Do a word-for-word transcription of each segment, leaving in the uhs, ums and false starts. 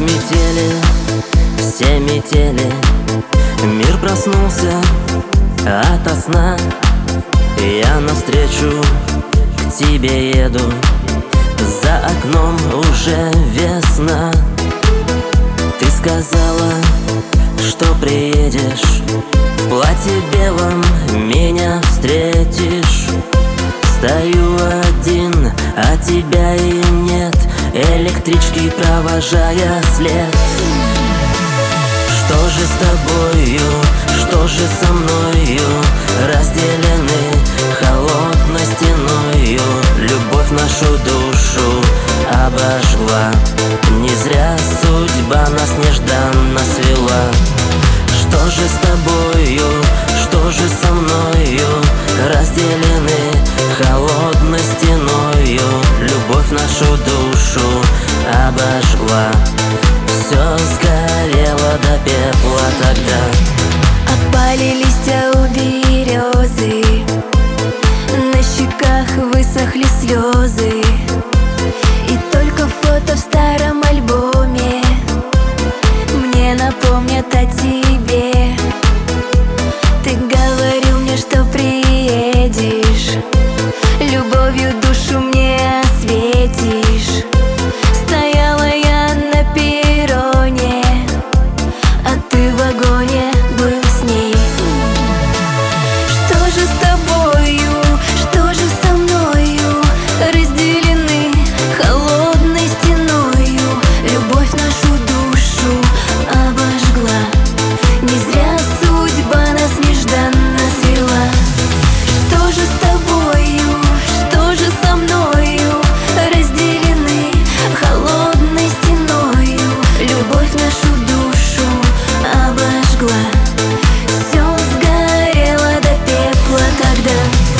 метели, все метели. Мир проснулся ото сна. Я навстречу к тебе еду. За окном уже весна. Ты сказала, что приедешь, в платье белом меня встретишь. Стою один, а тебя и нет, электрички провожая след. Что же с тобою, что же со мною, разделены холодной стеною. Любовь нашу душу обожгла, не зря судьба нас нежданно свела. Что же с тобою, что же со мною, разделены холодной стеною. Любовь нашу душу обожгла, все сгорело до пепла тогда. Опали листья у березы, на щеках высохли слезы. И только фото в старом альбоме мне напомнят о тебе. Ты говорил мне, что приедешь, любовью душу мне осветишь. Стояла я на перроне, а ты в вагоне был с ней. Что же с тобою, что же со мною, разделены холодной стеною. Любовь нашу душу обожгла, не зря судьба нас нежданно свела. Что же с тобою, что же со мною, разделены холодной стеною. Любовь нашу душу обожгла, все сгорело до пепла тогда.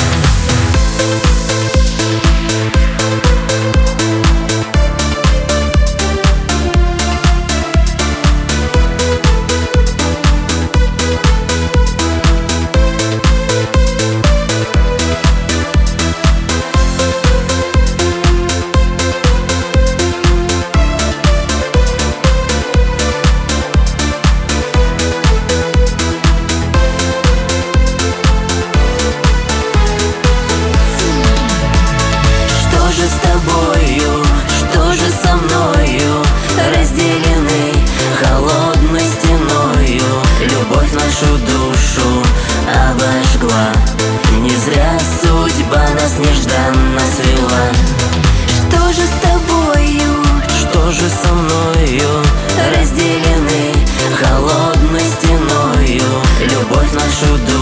Что же с тобою, что же со мною, разделены холодной стеною. Любовь нашу душу обожгла, не зря судьба нас нежданно свела. Что же с тобою, что же со мною, разделены холодной стеною. Любовь нашу душу